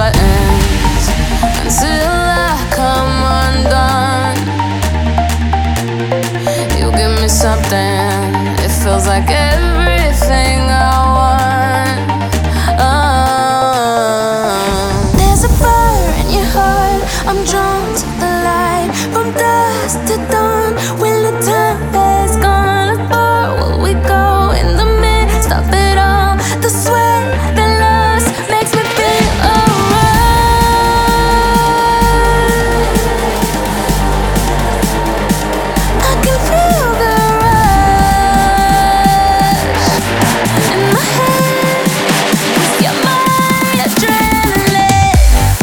buttons until I come undone. You give me something, it feels like everything I want. There's a fire in your heart, I'm drawn to the light. From dusk to dawn, when the time has gone, as far will we go in the midst of it all? The sweat, the lust makes me feel alright. I can feel the rush in my head with your mind, adrenaline.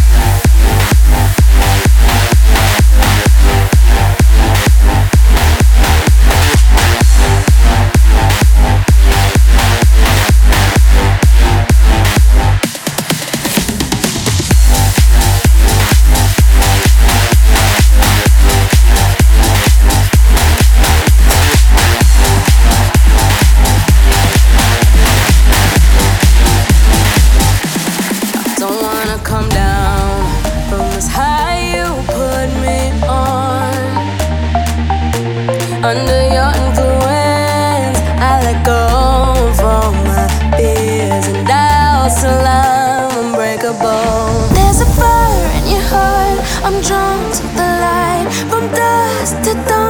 Don't wanna come down from this high you put me on. Under your influence, I let go of all my fears and doubts till I'm unbreakable. There's a fire in your heart, I'm drawn to the light. From dusk to dawn,